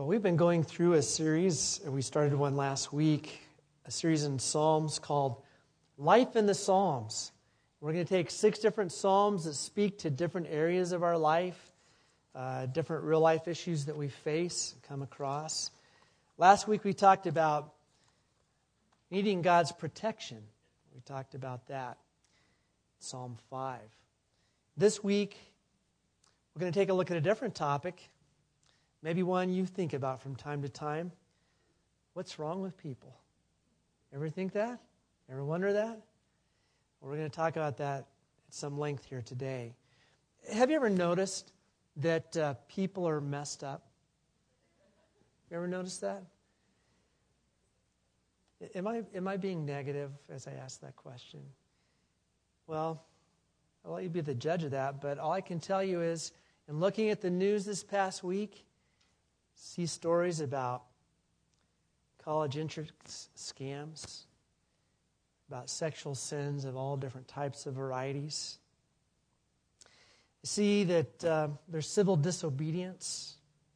Well, we've been going through a series, and we started one last week, a series in Psalms called Life in the Psalms. We're going to take 6 different Psalms that speak to different areas of our life, different real-life issues that we face and come across. Last week we talked about needing God's protection. We talked about that, Psalm 5. This week, we're going to take a look at a different topic, maybe one you think about from time to time. What's wrong with people? Ever think that? Ever wonder that? Well, we're going to talk about that at some length here today. Have you ever noticed that people are messed up? You ever noticed that? Am I being negative as I ask that question? Well, I'll let you be the judge of that, but all I can tell you is, in looking at the news this past week, see stories about college entrance scams, about sexual sins of all different types of varieties. See that there's civil disobedience.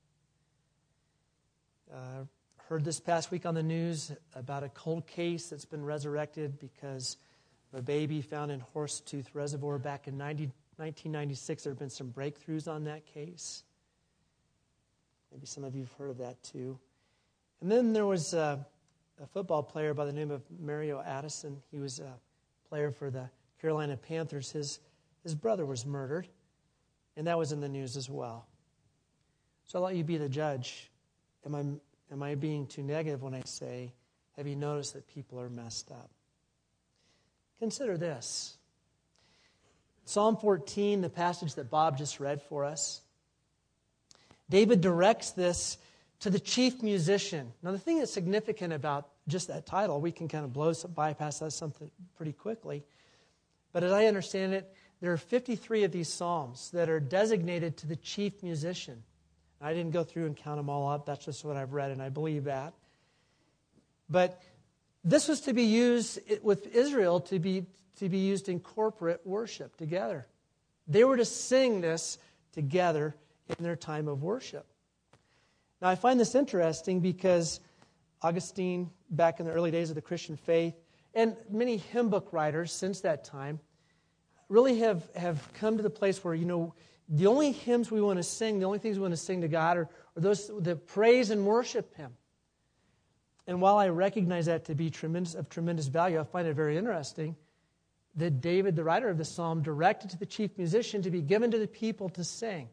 Heard this past week on the news about a cold case that's been resurrected because of a baby found in Horsetooth Reservoir back in 1996. There have been some breakthroughs on that case. Maybe some of you have heard of that too. And then there was a football player by the name of Mario Addison. He was a player for the Carolina Panthers. His brother was murdered, and that was in the news as well. So I'll let you be the judge. Am I being too negative when I say, have you noticed that people are messed up? Consider this. Psalm 14, the passage that Bob just read for us. David directs this to the chief musician. Now, the thing that's significant about just that title, we can kind of bypass that something pretty quickly. But as I understand it, there are 53 of these psalms that are designated to the chief musician. I didn't go through and count them all up. That's just what I've read, and I believe that. But this was to be used with Israel to be used in corporate worship together. They were to sing this together in their time of worship. Now, I find this interesting because Augustine, back in the early days of the Christian faith, and many hymn book writers since that time, really have come to the place where, the only hymns we want to sing, the only things we want to sing to God are those that praise and worship Him. And while I recognize that to be of tremendous value, I find it very interesting that David, the writer of the psalm, directed to the chief musician to be given to the people to sing.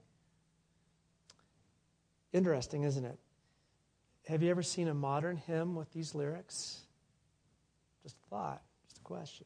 Interesting, isn't it? Have you ever seen a modern hymn with these lyrics? Just a thought, just a question.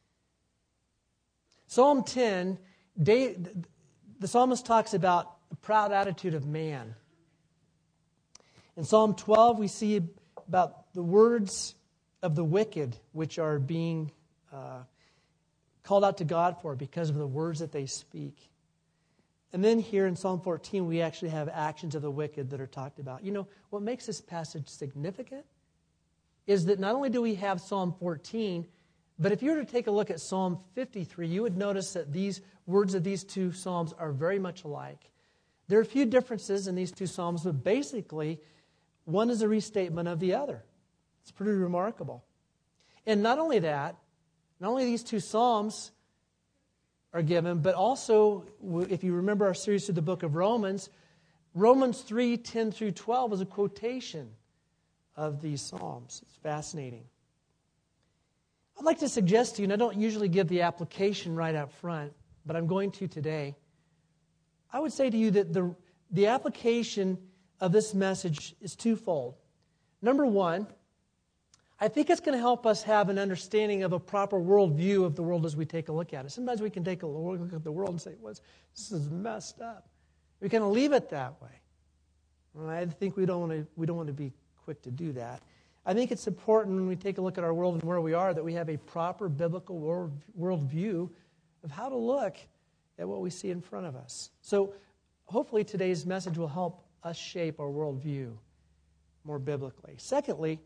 Psalm 10, the psalmist talks about the proud attitude of man. In Psalm 12, we see about the words of the wicked, which are being called out to God for because of the words that they speak. And then here in Psalm 14, we actually have actions of the wicked that are talked about. What makes this passage significant is that not only do we have Psalm 14, but if you were to take a look at Psalm 53, you would notice that these words of these two psalms are very much alike. There are a few differences in these two psalms, but basically, one is a restatement of the other. It's pretty remarkable. And not only that, not only these two psalms are given, but also, if you remember our series through the book of Romans, Romans 3:10 through 12 is a quotation of these psalms. It's fascinating. I'd like to suggest to you, and I don't usually give the application right up front, but I'm going to today. I would say to you that the application of this message is twofold. Number one, I think it's going to help us have an understanding of a proper worldview of the world as we take a look at it. Sometimes we can take a look at the world and say, this is messed up. We kind of leave it that way. And I think we don't want to be quick to do that. I think it's important when we take a look at our world and where we are that we have a proper biblical worldview of how to look at what we see in front of us. So hopefully today's message will help us shape our worldview more biblically. Secondly,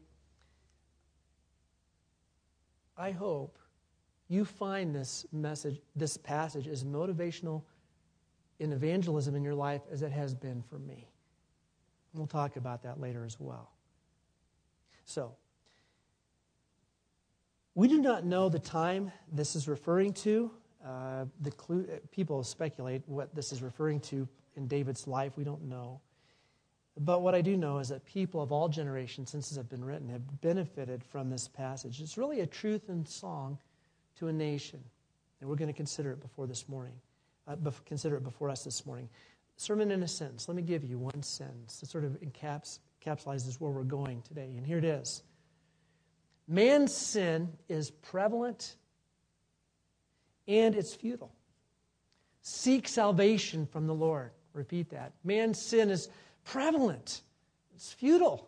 I hope you find this passage as motivational in evangelism in your life as it has been for me. We'll talk about that later as well. So, we do not know the time this is referring to. People speculate what this is referring to in David's life. We don't know. But what I do know is that people of all generations, since this has been written, have benefited from this passage. It's really a truth and song to a nation. And we're going to consider it before this morning. Consider it before us this morning. Sermon in a sentence. Let me give you one sentence that sort of encapsulates where we're going today. And here it is. Man's sin is prevalent and it's futile. Seek salvation from the Lord. Repeat that. Man's sin is prevalent. It's futile.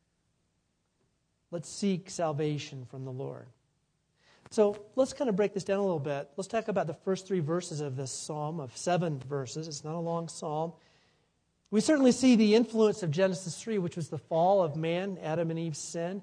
Let's seek salvation from the Lord. So let's kind of break this down a little bit. Let's talk about the first 3 verses of this psalm, of 7 verses. It's not a long psalm. We certainly see the influence of Genesis 3, which was the fall of man, Adam and Eve's sin.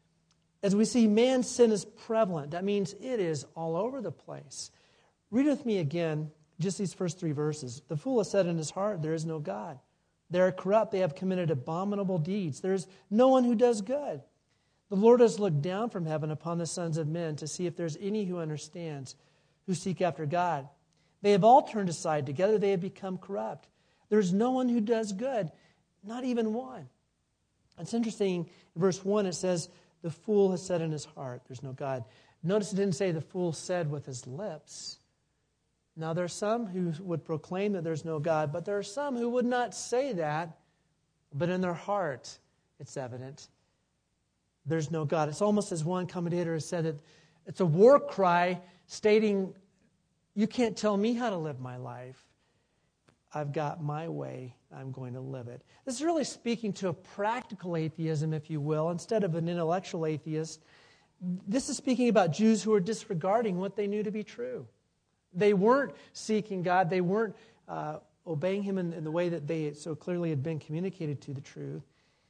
As we see, man's sin is prevalent. That means it is all over the place. Read with me again, just these first 3 verses. The fool has said in his heart, there is no God. They are corrupt. They have committed abominable deeds. There is no one who does good. The Lord has looked down from heaven upon the sons of men to see if there's any who understands, who seek after God. They have all turned aside. Together they have become corrupt. There's no one who does good, not even one. It's interesting, in verse 1 it says, the fool has said in his heart, there's no God. Notice it didn't say the fool said with his lips. Now there are some who would proclaim that there's no God, but there are some who would not say that, but in their heart it's evident. There's no God. It's almost as one commentator has said that it's a war cry stating, you can't tell me how to live my life. I've got my way. I'm going to live it. This is really speaking to a practical atheism, if you will, instead of an intellectual atheist. This is speaking about Jews who are disregarding what they knew to be true. They weren't seeking God. They weren't obeying Him in the way that they so clearly had been communicated to the truth.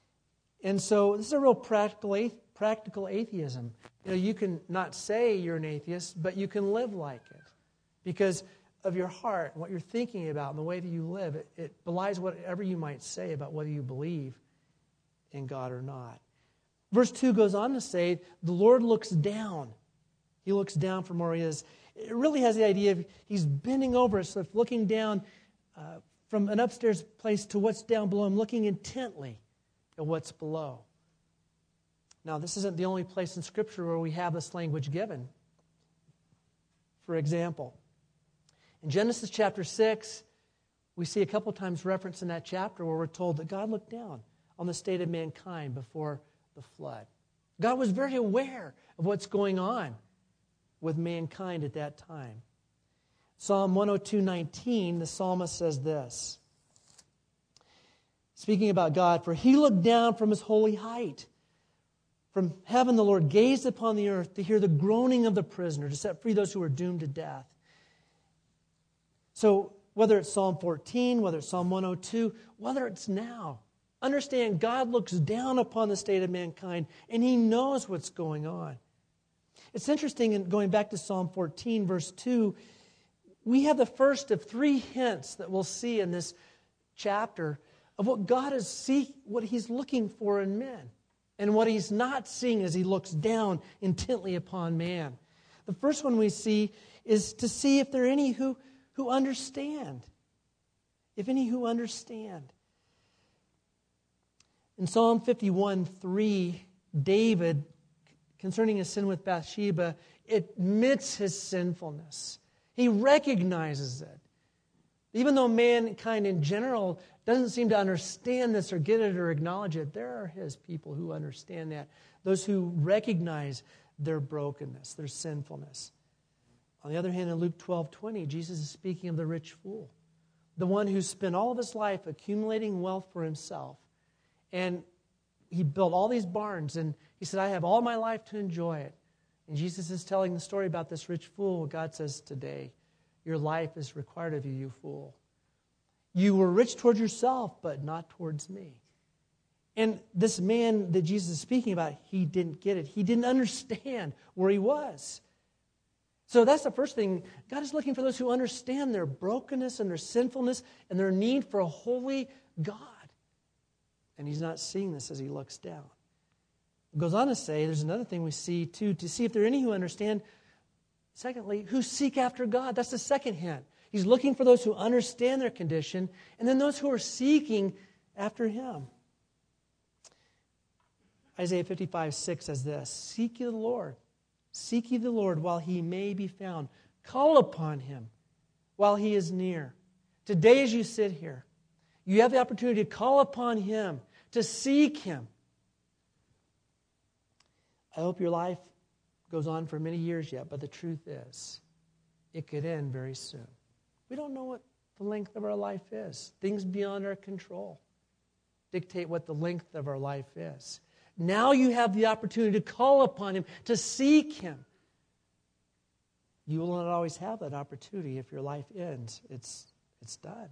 And so this is a real practical atheism. You know, you can not say you're an atheist, but you can live like it. Because of your heart, what you're thinking about, and the way that you live, it belies whatever you might say about whether you believe in God or not. Verse 2 goes on to say, the Lord looks down. He looks down from where He is. It really has the idea of He's bending over, so looking down from an upstairs place to what's down below Him, looking intently at what's below. Now, this isn't the only place in Scripture where we have this language given. For example, in Genesis chapter 6, we see a couple times reference in that chapter where we're told that God looked down on the state of mankind before the flood. God was very aware of what's going on with mankind at that time. Psalm 102:19, the psalmist says this, speaking about God, for He looked down from His holy height. From heaven the Lord gazed upon the earth to hear the groaning of the prisoner, to set free those who are doomed to death. So whether it's Psalm 14, whether it's Psalm 102, whether it's now, understand God looks down upon the state of mankind and He knows what's going on. It's interesting, in going back to Psalm 14, verse 2, we have the first of 3 hints that we'll see in this chapter of what God is what He's looking for in men, and what He's not seeing as He looks down intently upon man. The first one we see is to see if there are any who understand. If any who understand. In Psalm 51:3, David, concerning his sin with Bathsheba, admits his sinfulness. He recognizes it. Even though mankind in general doesn't seem to understand this or get it or acknowledge it, there are His people who understand that. Those who recognize their brokenness, their sinfulness. On the other hand, in Luke 12:20, Jesus is speaking of the rich fool, the one who spent all of his life accumulating wealth for himself. And he built all these barns, and he said, I have all my life to enjoy it. And Jesus is telling the story about this rich fool. God says today, your life is required of you, you fool. You were rich towards yourself, but not towards me. And this man that Jesus is speaking about, he didn't get it. He didn't understand where he was. So that's the first thing. God is looking for those who understand their brokenness and their sinfulness and their need for a holy God. And he's not seeing this as he looks down. It goes on to say, there's another thing we see too, to see if there are any who understand. Secondly, who seek after God. That's the second hint. He's looking for those who understand their condition, and then those who are seeking after Him. Isaiah 55:6 says this, Seek ye the Lord while He may be found. Call upon Him while He is near. Today as you sit here, you have the opportunity to call upon Him, to seek Him. I hope your life goes on for many years yet, but the truth is, it could end very soon. We don't know what the length of our life is. Things beyond our control dictate what the length of our life is. Now you have the opportunity to call upon Him, to seek Him. You will not always have that opportunity if your life ends. It's done.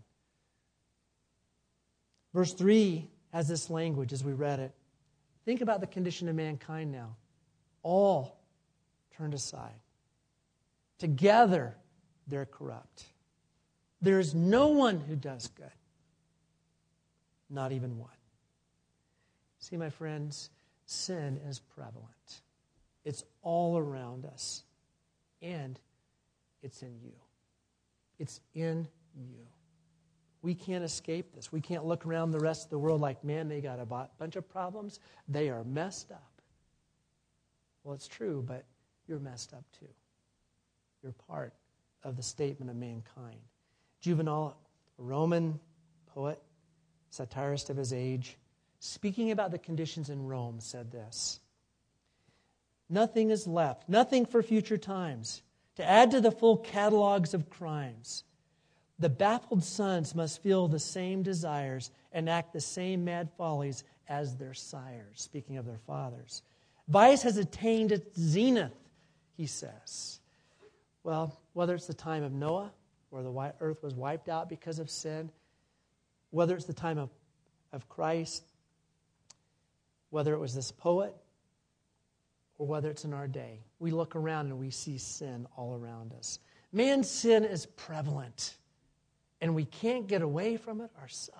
Verse 3 has this language as we read it. Think about the condition of mankind now. All turned aside. Together they're corrupt. There is no one who does good. Not even one. See, my friends, sin is prevalent. It's all around us. And it's in you. It's in you. We can't escape this. We can't look around the rest of the world like, man, they got a bunch of problems. They are messed up. Well, it's true, but you're messed up too. You're part of the statement of mankind. Juvenal, a Roman poet, satirist of his age, speaking about the conditions in Rome, said this, Nothing is left, nothing for future times, to add to the full catalogs of crimes. The baffled sons must feel the same desires and act the same mad follies as their sires, speaking of their fathers. Vice has attained its zenith, he says. Well, whether it's the time of Noah, where the earth was wiped out because of sin, whether it's the time of Christ, whether it was this poet, or whether it's in our day, we look around and we see sin all around us. Man's sin is prevalent, and we can't get away from it ourselves.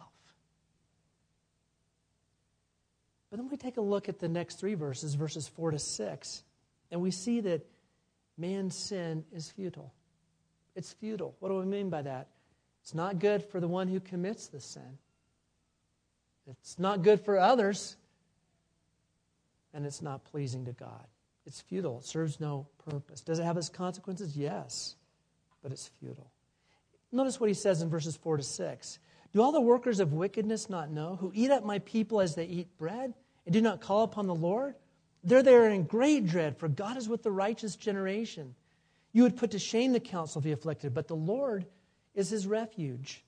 But then we take a look at the next three verses, verses 4 to 6, and we see that man's sin is futile. It's futile. What do we mean by that? It's not good for the one who commits the sin. It's not good for others. And it's not pleasing to God. It's futile. It serves no purpose. Does it have its consequences? Yes. But it's futile. Notice what he says in verses 4 to 6. Do all the workers of wickedness not know, who eat up my people as they eat bread, and do not call upon the Lord? There they are in great dread, for God is with the righteous generation. You would put to shame the counsel of the afflicted, but the Lord is his refuge.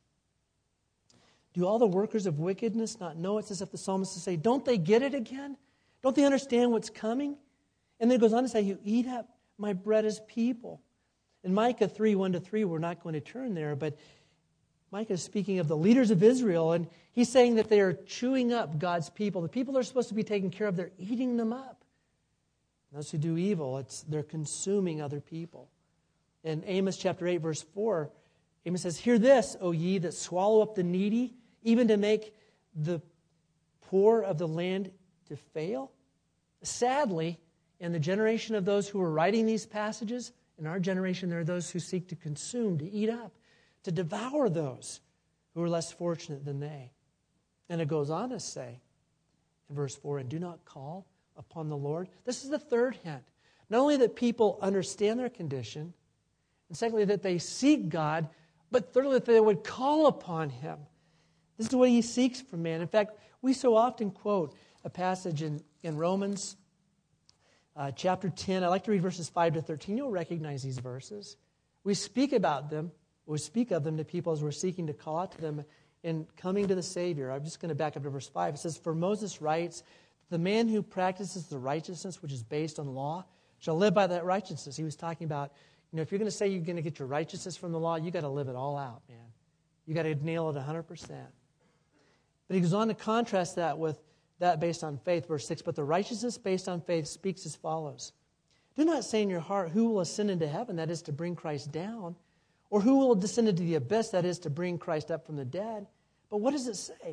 Do all the workers of wickedness not know? It's as if the psalmist would say, don't they get it again? Don't they understand what's coming? And then it goes on to say, you eat up my bread as people. In Micah 3, 1-3, we're not going to turn there, but Micah is speaking of the leaders of Israel, and he's saying that they are chewing up God's people. The people they're supposed to be taken care of, they're eating them up. Those who do evil, they're consuming other people. In Amos chapter 8, verse 4, Amos says, hear this, O ye that swallow up the needy, even to make the poor of the land to fail. Sadly, in the generation of those who are writing these passages, in our generation, there are those who seek to consume, to eat up, to devour those who are less fortunate than they. And it goes on to say, in verse 4, and do not call upon the Lord. This is the third hint. Not only that people understand their condition, and secondly, that they seek God, but thirdly, that they would call upon Him. This is what He seeks from man. In fact, we so often quote a passage in Romans chapter 10. I like to read verses 5-13. You'll recognize these verses. We speak about them. We speak of them to people as we're seeking to call out to them in coming to the Savior. I'm just going to back up to verse 5. It says, for Moses writes, the man who practices the righteousness which is based on law shall live by that righteousness. He was talking about, if you're going to say you're going to get your righteousness from the law, you got to live it all out, man. You got to nail it 100%. But he goes on to contrast that with that based on faith, verse 6. But the righteousness based on faith speaks as follows. Do not say in your heart, who will ascend into heaven, that is to bring Christ down, or who will descend into the abyss, that is to bring Christ up from the dead. But what does it say?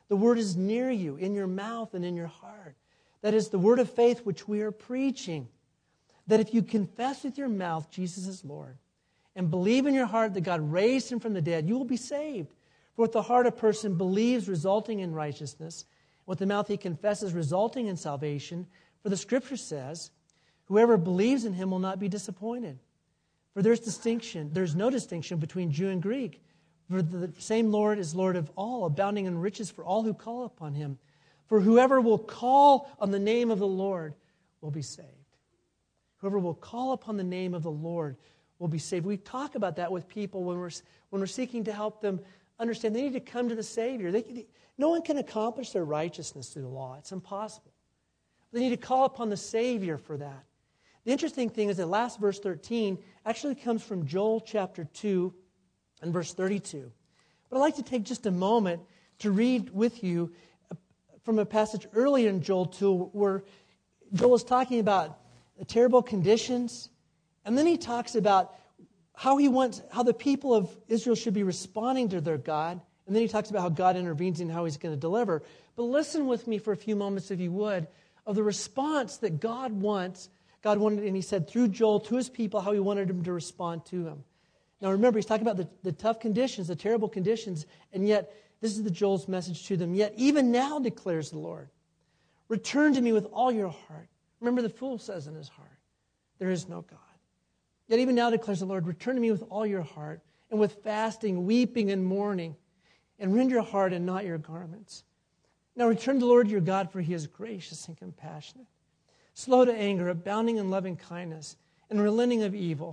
The word is near you, in your mouth and in your heart. That is the word of faith which we are preaching. That if you confess with your mouth Jesus is Lord and believe in your heart that God raised him from the dead, you will be saved. For with the heart a person believes, resulting in righteousness. With the mouth he confesses, resulting in salvation. For the Scripture says, whoever believes in him will not be disappointed. For there's no distinction between Jew and Greek. For the same Lord is Lord of all, abounding in riches for all who call upon him. For whoever will call on the name of the Lord will be saved. Whoever will call upon the name of the Lord will be saved. We talk about that with people when we're seeking to help them understand they need to come to the Savior. No one can accomplish their righteousness through the law. It's impossible. They need to call upon the Savior for that. The interesting thing is that last verse 13 actually comes from Joel chapter 2 and verse 32. But I'd like to take just a moment to read with you from a passage earlier in Joel 2 where Joel is talking about the terrible conditions, and then he talks about how the people of Israel should be responding to their God, and then he talks about how God intervenes and how he's going to deliver. But listen with me for a few moments, if you would, of the response that God wants. God wanted, and he said through Joel to his people how he wanted them to respond to him. Now remember, he's talking about the tough conditions, the terrible conditions, and yet this is Joel's message to them. Yet even now, declares the Lord, return to me with all your heart. Remember, the fool says in his heart, there is no God. Yet even now, declares the Lord, return to me with all your heart, and with fasting, weeping, and mourning, and rend your heart and not your garments. Now return to the Lord your God, for he is gracious and compassionate, slow to anger, abounding in loving kindness, and relenting of evil.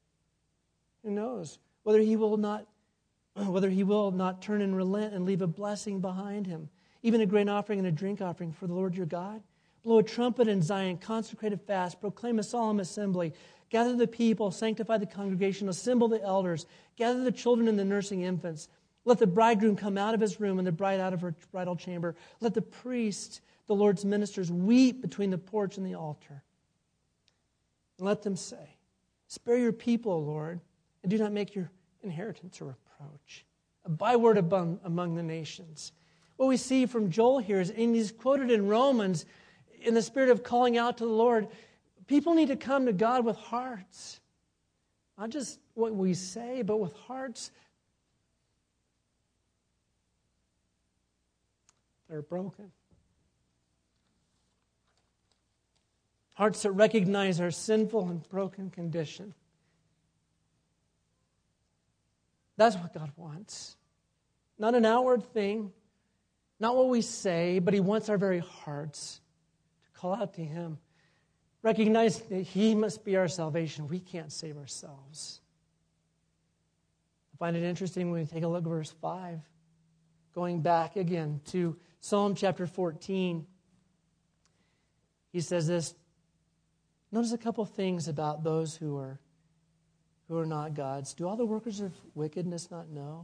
Who knows whether he will not turn and relent and leave a blessing behind him, even a grain offering and a drink offering for the Lord your God? Blow a trumpet in Zion, consecrate a fast, proclaim a solemn assembly, gather the people, sanctify the congregation, assemble the elders, gather the children and the nursing infants. Let the bridegroom come out of his room and the bride out of her bridal chamber. Let the priests, the Lord's ministers, weep between the porch and the altar. And let them say, spare your people, O Lord, and do not make your inheritance a reproach, a byword among the nations. What we see from Joel here is, and he's quoted in Romans, in the spirit of calling out to the Lord, people need to come to God with hearts. Not just what we say, but with hearts that are broken. Hearts that recognize our sinful and broken condition. That's what God wants. Not an outward thing, not what we say, but he wants our very hearts to call out to him. Recognize that he must be our salvation. We can't save ourselves. I find it interesting when we take a look at verse 5. Going back again to Psalm chapter 14. He says this. Notice a couple things about those who are not God's. Do all the workers of wickedness not know?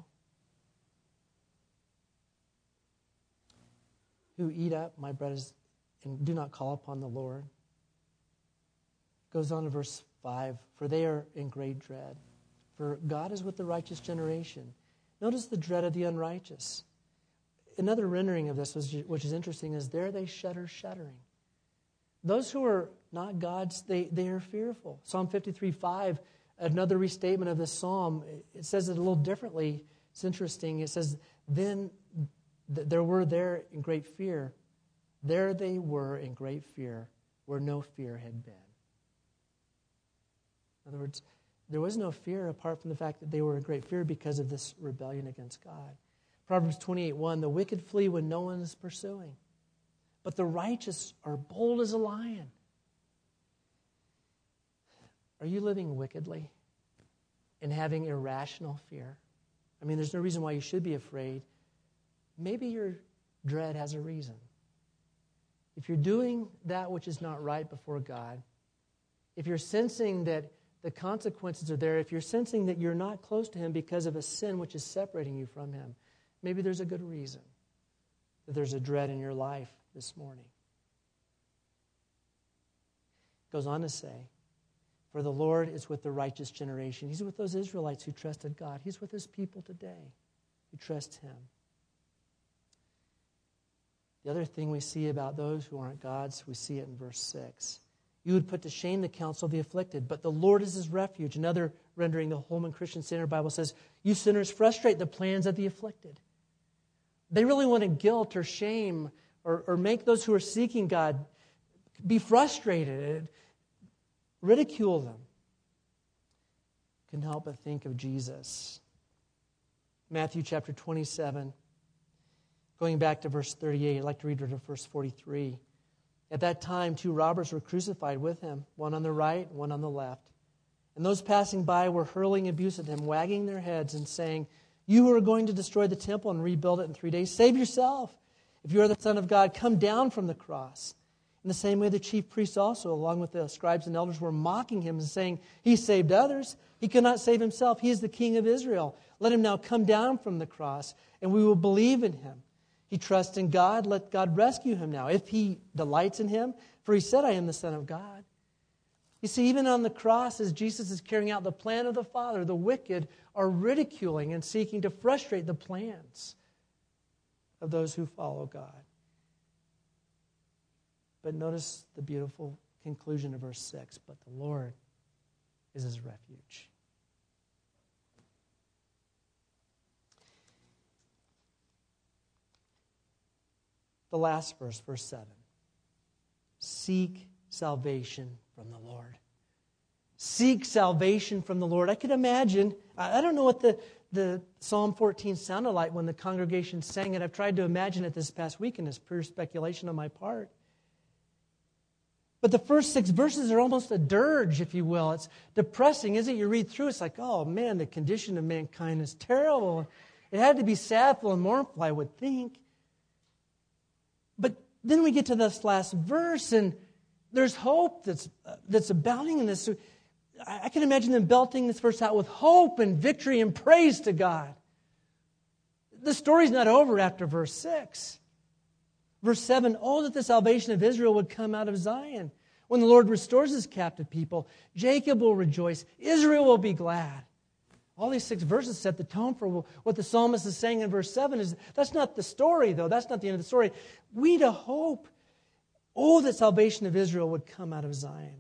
Who eat up my bread and do not call upon the Lord. Goes on to verse 5. For they are in great dread. For God is with the righteous generation. Notice the dread of the unrighteous. Another rendering of this, which is interesting, is there they shudder, shuddering. Those who are not God's, they are fearful. Psalm 53:5, another restatement of this psalm, it says it a little differently. It's interesting. It says, then there were there in great fear. There they were in great fear where no fear had been. In other words, there was no fear apart from the fact that they were in great fear because of this rebellion against God. Proverbs 28:1, the wicked flee when no one is pursuing, but the righteous are bold as a lion. Are you living wickedly and having irrational fear? I mean, there's no reason why you should be afraid. Maybe your dread has a reason. If you're doing that which is not right before God, if you're sensing that the consequences are there, if you're sensing that you're not close to him because of a sin which is separating you from him, maybe there's a good reason that there's a dread in your life this morning. It goes on to say, for the Lord is with the righteous generation. He's with those Israelites who trusted God. He's with his people today who trust him. The other thing we see about those who aren't God's, we see it in verse 6. You would put to shame the counsel of the afflicted, but the Lord is his refuge. Another rendering, the Holman Christian Standard Bible says, you sinners frustrate the plans of the afflicted. They really want to guilt or shame or make those who are seeking God be frustrated, ridicule them. Can help but think of Jesus. Matthew chapter 27, going back to verse 38, I'd like to read to verse 43. At that time, 2 robbers were crucified with him, one on the right, one on the left. And those passing by were hurling abuse at him, wagging their heads and saying, you who are going to destroy the temple and rebuild it in 3 days, save yourself. If you are the Son of God, come down from the cross. In the same way, the chief priests also, along with the scribes and elders, were mocking him and saying, he saved others. He cannot save himself. He is the King of Israel. Let him now come down from the cross, and we will believe in him. He trusts in God. Let God rescue him now, if he delights in him. For he said, I am the Son of God. You see, even on the cross, as Jesus is carrying out the plan of the Father, the wicked are ridiculing and seeking to frustrate the plans of those who follow God. But notice the beautiful conclusion of verse 6. But the Lord is his refuge. The last verse, verse 7. Seek salvation from the Lord. Seek salvation from the Lord. I could imagine, I don't know what the Psalm 14 sounded like when the congregation sang it. I've tried to imagine it this past week, and it's pure speculation on my part. But the first 6 verses are almost a dirge, if you will. It's depressing, isn't it? You read through, it's like, oh man, the condition of mankind is terrible. It had to be sadful and mournful, I would think. But then we get to this last verse, and there's hope that's abounding in this. I can imagine them belting this verse out with hope and victory and praise to God. The story's not over after verse 6. Verse 7, oh, that the salvation of Israel would come out of Zion. When the Lord restores his captive people, Jacob will rejoice, Israel will be glad. All these 6 verses set the tone for what the psalmist is saying in verse 7. That's not the story, though. That's not the end of the story. We to hope, oh, that salvation of Israel would come out of Zion.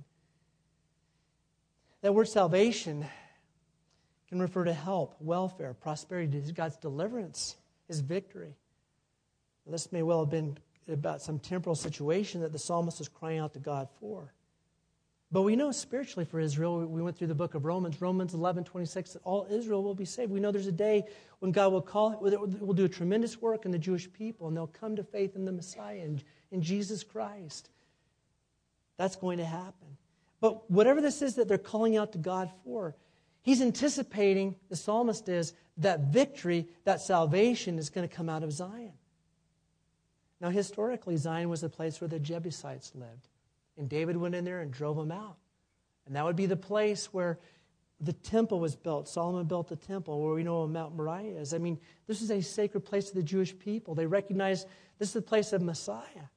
That word salvation can refer to help, welfare, prosperity, God's deliverance, his victory. This may well have been about some temporal situation that the psalmist was crying out to God for. But we know spiritually for Israel, we went through the book of Romans 11:26, that all Israel will be saved. We know there's a day when God will do a tremendous work in the Jewish people, and they'll come to faith in the Messiah, in Jesus Christ. That's going to happen. But whatever this is that they're calling out to God for, he's anticipating, the psalmist is, that victory, that salvation is going to come out of Zion. Now, historically, Zion was the place where the Jebusites lived. And David went in there and drove them out. And that would be the place where the temple was built. Solomon built the temple, where we know Mount Moriah is. I mean, this is a sacred place to the Jewish people. They recognize this is the place of Messiah.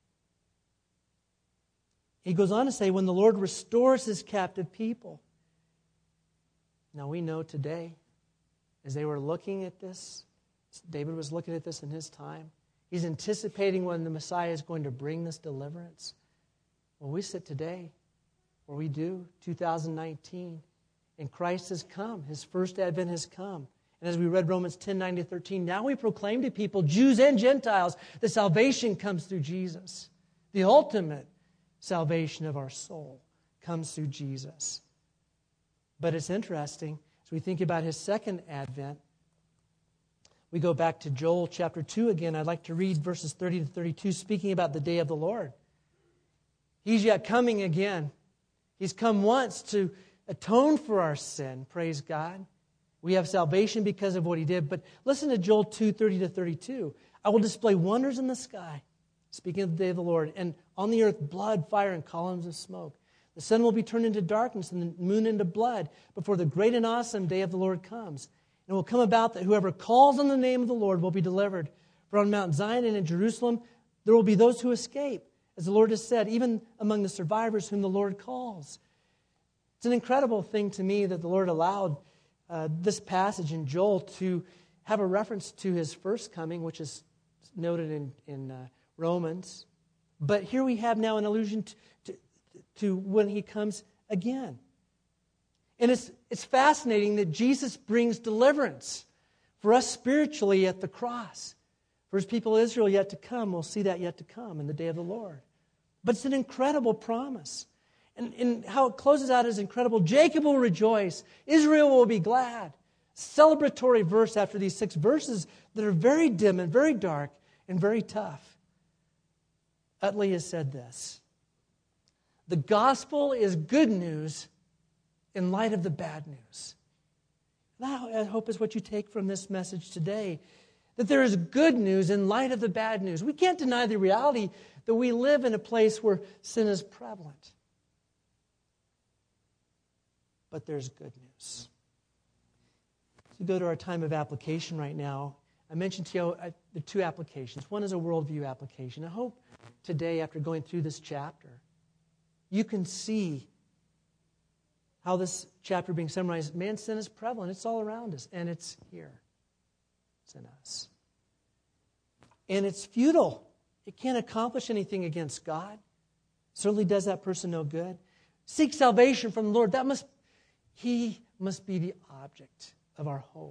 He goes on to say, when the Lord restores his captive people. Now, we know today, as they were looking at this, David was looking at this in his time. He's anticipating when the Messiah is going to bring this deliverance. Well, we sit today, or we do, 2019, and Christ has come. His first advent has come. And as we read Romans 10:9-13, now we proclaim to people, Jews and Gentiles, that salvation comes through Jesus. The ultimate salvation of our soul comes through Jesus. But it's interesting, as we think about his second advent, we go back to Joel chapter 2 again. I'd like to read verses 30-32, speaking about the day of the Lord. He's yet coming again. He's come once to atone for our sin, praise God. We have salvation because of what he did. But listen to Joel 2:30-32. I will display wonders in the sky, speaking of the day of the Lord, and on the earth blood, fire, and columns of smoke. The sun will be turned into darkness and the moon into blood before the great and awesome day of the Lord comes. And it will come about that whoever calls on the name of the Lord will be delivered. For on Mount Zion and in Jerusalem there will be those who escape, as the Lord has said, even among the survivors whom the Lord calls. It's an incredible thing to me that the Lord allowed this passage in Joel to have a reference to his first coming, which is noted in Romans. But here we have now an allusion to when he comes again. And it's fascinating that Jesus brings deliverance for us spiritually at the cross. For his people Israel yet to come, we'll see that yet to come in the day of the Lord. But it's an incredible promise. And how it closes out is incredible. Jacob will rejoice. Israel will be glad. Celebratory verse after these 6 verses that are very dim and very dark and very tough. Utley has said this: the gospel is good news in light of the bad news. That, I hope, is what you take from this message today. That there is good news in light of the bad news. We can't deny the reality that we live in a place where sin is prevalent. But there's good news. So we go to our time of application right now. I mentioned to you the 2 applications. One is a worldview application. I hope today, after going through this chapter, you can see how this chapter being summarized. Man's sin is prevalent. It's all around us, and it's here. It's in us. And it's futile. It can't accomplish anything against God. Certainly does that person no good. Seek salvation from the Lord. He must be the object of our hope.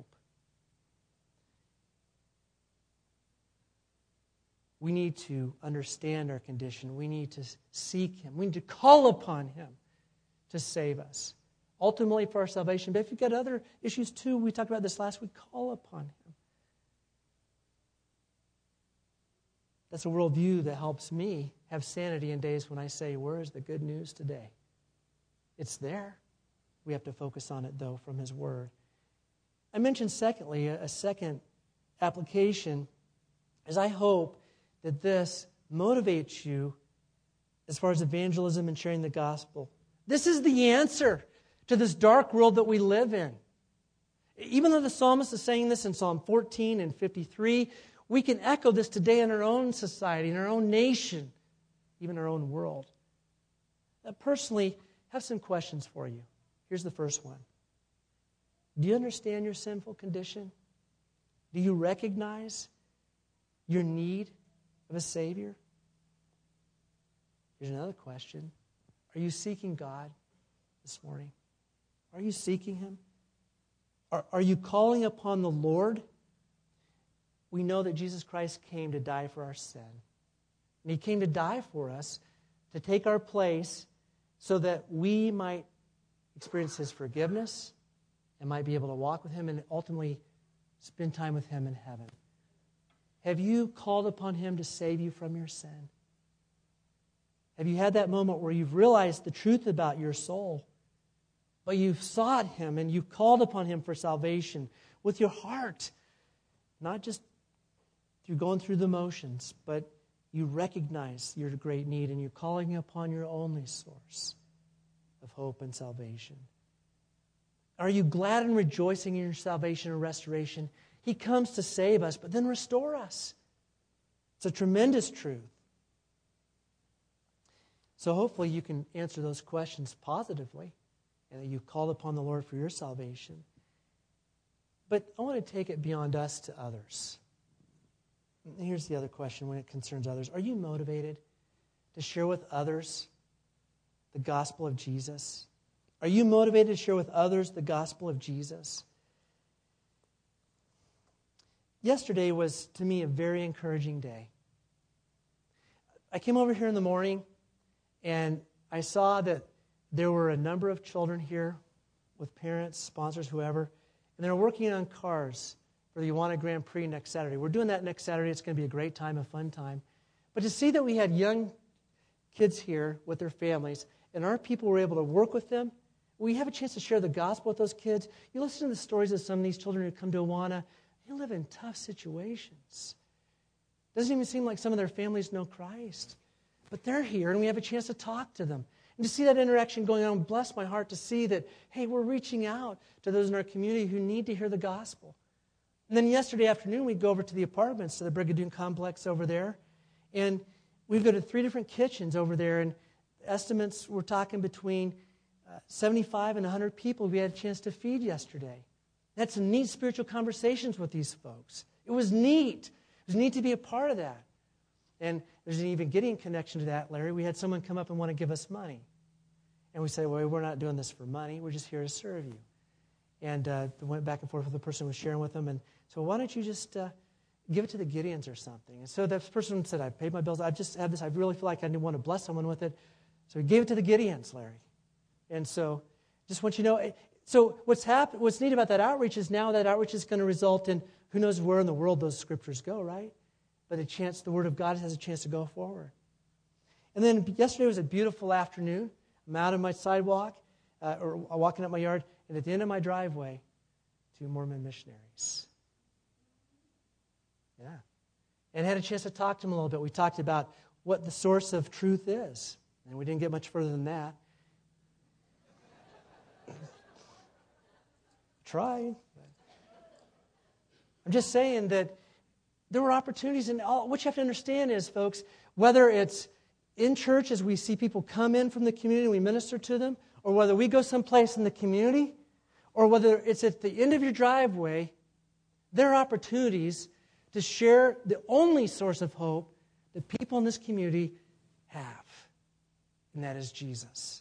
We need to understand our condition. We need to seek Him. We need to call upon Him to save us. Ultimately for our salvation. But if you've got other issues too, we talked about this last week, call upon Him. That's a worldview that helps me have sanity in days when I say, where is the good news today? It's there. We have to focus on it, though, from His Word. I mentioned, secondly, a second application is I hope that this motivates you as far as evangelism and sharing the gospel. This is the answer to this dark world that we live in. Even though the psalmist is saying this in Psalm 14 and 53, we can echo this today in our own society, in our own nation, even our own world. I personally have some questions for you. Here's the first one. Do you understand your sinful condition? Do you recognize your need of a Savior? Here's another question. Are you seeking God this morning? Are you seeking Him? Are you calling upon the Lord? We know that Jesus Christ came to die for our sin. And He came to die for us, to take our place so that we might experience His forgiveness and might be able to walk with Him and ultimately spend time with Him in heaven. Have you called upon Him to save you from your sin? Have you had that moment where you've realized the truth about your soul, but you've sought Him and you've called upon Him for salvation with your heart, not just through going through the motions, but you recognize your great need and you're calling upon your only source of hope and salvation? Are you glad and rejoicing in your salvation and restoration? He comes to save us, but then restore us. It's a tremendous truth. So hopefully you can answer those questions positively and that you've called upon the Lord for your salvation. But I want to take it beyond us to others. And here's the other question when it concerns others. Are you motivated to share with others the gospel of Jesus? Are you motivated to share with others the gospel of Jesus? Yesterday was, to me, a very encouraging day. I came over here in the morning, and I saw that there were a number of children here with parents, sponsors, whoever, and they were working on cars for the Ioana Grand Prix next Saturday. We're doing that next Saturday. It's going to be a great time, a fun time. But to see that we had young kids here with their families, and our people were able to work with them, we have a chance to share the gospel with those kids. You listen to the stories of some of these children who come to Ioana. They live in tough situations. Doesn't even seem like some of their families know Christ. But they're here, and we have a chance to talk to them. And to see that interaction going on, bless my heart to see that, hey, we're reaching out to those in our community who need to hear the gospel. And then yesterday afternoon, we'd go over to the apartments, to the Brigadoon complex over there. And we've got 3 different kitchens over there, and estimates, we're talking between 75 and 100 people we had a chance to feed yesterday. That's some neat spiritual conversations with these folks. It was neat. It was neat to be a part of that. And there's an even Gideon connection to that, Larry. We had someone come up and want to give us money. And we say, well, we're not doing this for money. We're just here to serve you. And went back and forth with the person who was sharing with them. And so why don't you just give it to the Gideons or something? And so that person said, I paid my bills. I just have this. I really feel like I want to bless someone with it. So he gave it to the Gideons, Larry. And so just want you to know. So what's neat about that outreach is now that outreach is going to result in who knows where in the world those scriptures go, right? But the Word of God has a chance to go forward. And then yesterday was a beautiful afternoon. I'm out on my sidewalk, or walking up my yard, and at the end of my driveway, 2 Mormon missionaries. Yeah. And had a chance to talk to them a little bit. We talked about what the source of truth is. And we didn't get much further than that. Tried. I'm just saying that there were opportunities, and what you have to understand is, folks, whether it's in church as we see people come in from the community and we minister to them, or whether we go someplace in the community, or whether it's at the end of your driveway, there are opportunities to share the only source of hope that people in this community have, and that is Jesus.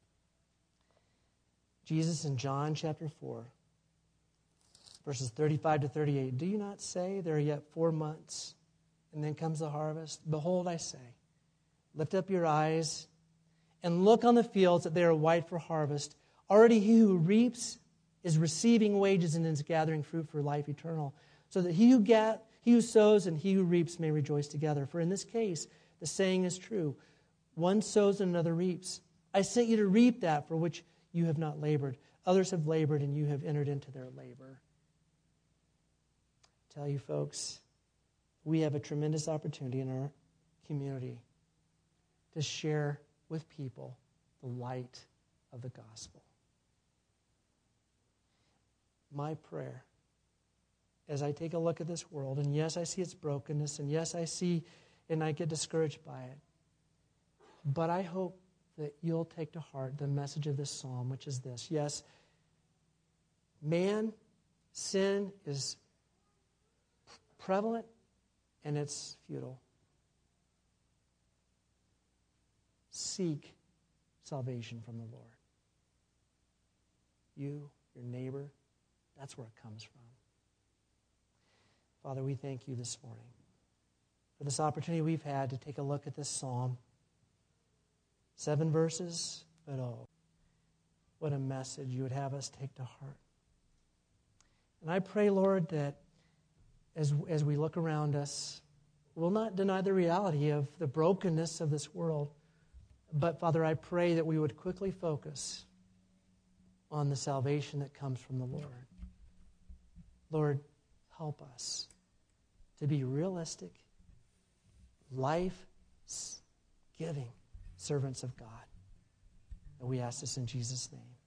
Jesus in John chapter 4. Verses 35 to 38, do you not say there are yet 4 months, and then comes the harvest? Behold, I say, lift up your eyes and look on the fields that they are white for harvest. Already he who reaps is receiving wages and is gathering fruit for life eternal, so that he who sows and he who reaps may rejoice together. For in this case, the saying is true, one sows and another reaps. I sent you to reap that for which you have not labored. Others have labored, and you have entered into their labor. Tell you folks, we have a tremendous opportunity in our community to share with people the light of the gospel. My prayer, as I take a look at this world, and yes, I see its brokenness, and yes, I see and I get discouraged by it, but I hope that you'll take to heart the message of this psalm, which is this. Yes, sin is prevalent, and it's futile. Seek salvation from the Lord. You, your neighbor, that's where it comes from. Father, we thank you this morning for this opportunity we've had to take a look at this psalm. 7 verses, but what a message you would have us take to heart. And I pray, Lord, that as we look around us, we'll not deny the reality of the brokenness of this world. But, Father, I pray that we would quickly focus on the salvation that comes from the Lord. Lord, help us to be realistic, life-giving servants of God. And we ask this in Jesus' name.